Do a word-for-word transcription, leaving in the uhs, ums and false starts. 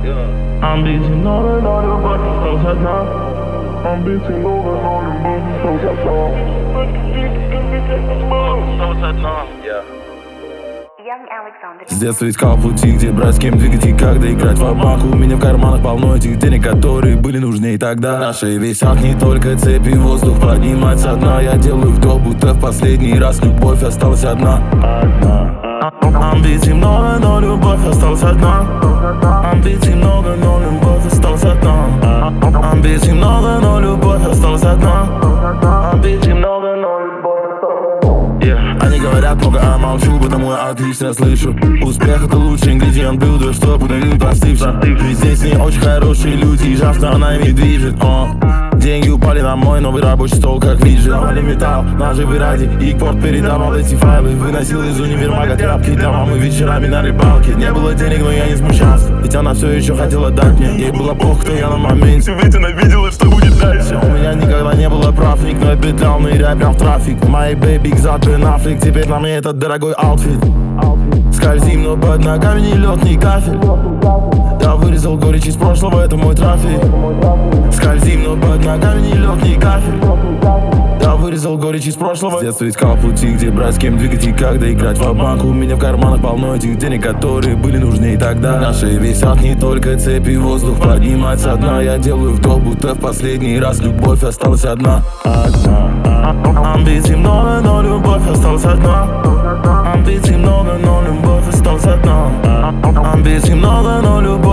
Амбиций много, но любовь осталась одна. Амбиций много, но любовь осталась одна. С детства искал пути, где брать, с кем двигать и когда играть в банк. У меня в карманах полно этих денег, которые были нужны и тогда. На шее висят не только цепи, воздух поднимать со дна. Я делаю вдох, будто в последний раз любовь осталась одна. Амбиций много, но любовь осталась одна. Амбиций много, но любовь осталась одна. Амбиций много, но любовь осталась одна. Амбиций много, но любовь осталась одна. Они говорят много, а молчу, потому я отлично слышу. Успех — это лучший ингредиент блюда, что подают остывшим. Ведь здесь не очень хорошие люди, и жажда нами движет. О, деньги упали на мой новый рабочий стол, как виджет. Ломали металл, наживы ради, и порт передавал эти файлы. Выносил из универмага тряпки для мамы вечерами на рыбалке. Не было денег, но я не смущался, ведь она все еще хотела дать мне. Ей было плохо, кто я на моменте, ведь она видела, что будет дальше. У меня никогда не было прав, никто я петлял, ныряя прям в трафик. Мои бэйби, Xat, Бен Аффлек, теперь на мне этот дорогой аутфит. Скользим, но под ногами ни лед, ни кафель. Я вырезал горечь из прошлого, это мой трофей. Скользим, но под ногами ни лед, ни кафель. Я вырезал горечь из прошлого. С детства искал пути, где брать, с кем двигать и когда играть в банк. У меня в карманах полно этих денег, которые были нужны и тогда. На шее висят не только цепи, воздух поднимать со дна. Я делаю вдох, будто в последний раз любовь осталась одна. Амбиций много, но любовь осталась одна. Амбиций много, но любовь осталась одна. Амбиций много, но любовь